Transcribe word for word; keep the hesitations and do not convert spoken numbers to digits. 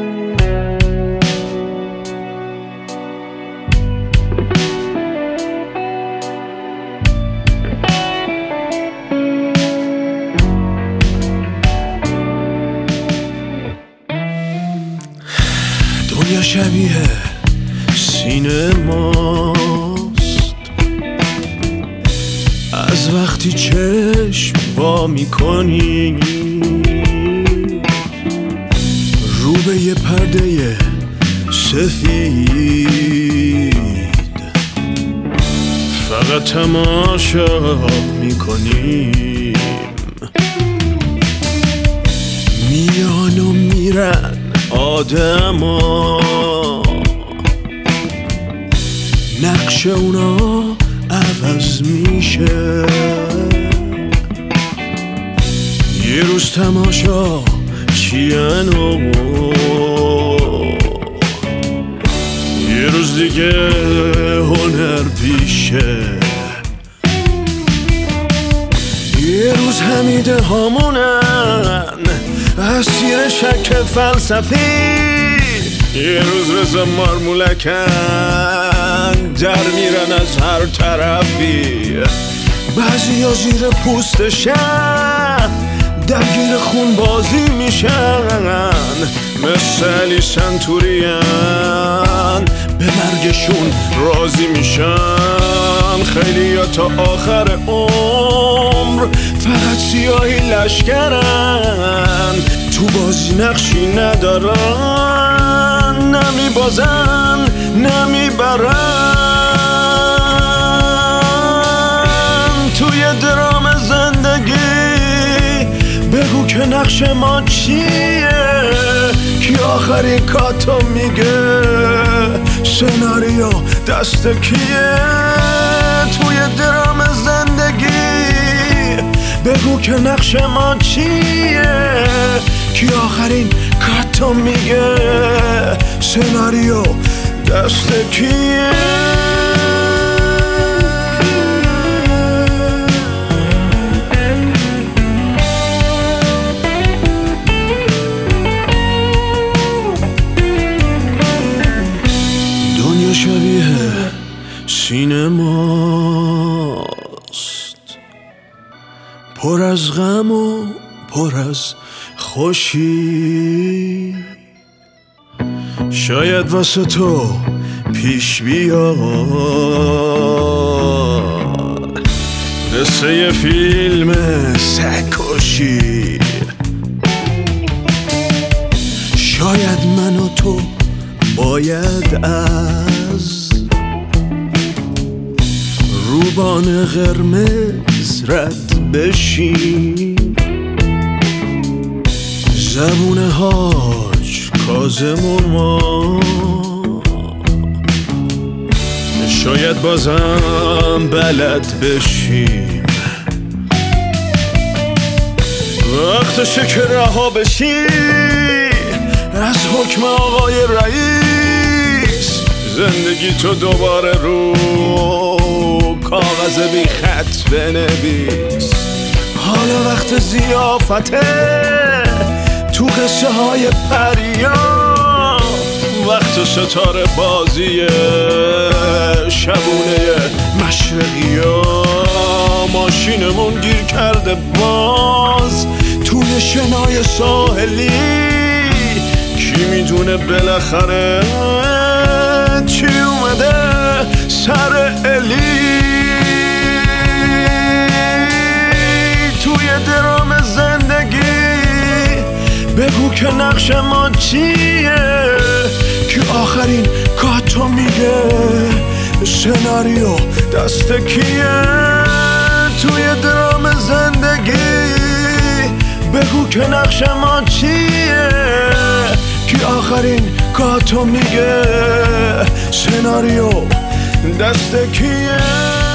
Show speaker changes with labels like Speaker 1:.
Speaker 1: دنیا شبیه سینه ماست، از وقتی چشم وا میکنی رو به یه پرده سفید فقط تماشا میکنیم. میان و میرن آدما، نقش اونا عوض میشه. یه روز تماشا چین و یه روز دیگه هنر پیشه. یه روز حمیده هامونن اسیر شک فلسفی، یه روز رضا مارمولکن در میرن از هر طرفی. بعضی ها زیر پوستشن درگیر خون بازی میشن، مثل علی سنتوریان به مرگشون راضی میشن. خیلی ها تا آخر عمر فقط سیاهی لشکرن، تو بازی نقشی ندارن، نمی بازن نمی برن. توی درام زندگی بگو که نقش ما چیه، کی آخرین کاتو میگه، سناریو دست کیه. توی درام زندگی بگو که نقش ما چیه، کی آخرین کاتو میگه، سناریو دست کیه. دنیا شبیه سینماست، پر از غم و پر از خوشی. شاید واسه تو پیش بیاد مثل یه فیلم سگ‌کشی. شاید من و تو باید از روبان قرمز رد بشیم. زبون حاج کاظم و ما شاید بازم بلد بشیم. وقتشه که رها بشی از حکم آقای رئیس، زندگی تو دوباره رو کاغذ بی خط بنویس. حالا وقت ضیافته تو قصه های پریا، وقت ستاره بازی شبونه مشرقیا. ماشینمون گیر کرده باز توی شنای ساحلی، کی میدونه بالاخره چی اومده سر الی. توی درام زندگی بگو که نقش ما چیه، که آخرین کاتو میگه، سناریو دست کیه. توی درام زندگی بگو که نقش ما چیه، که آخرین کاتو میگه، سناریو دست کیه.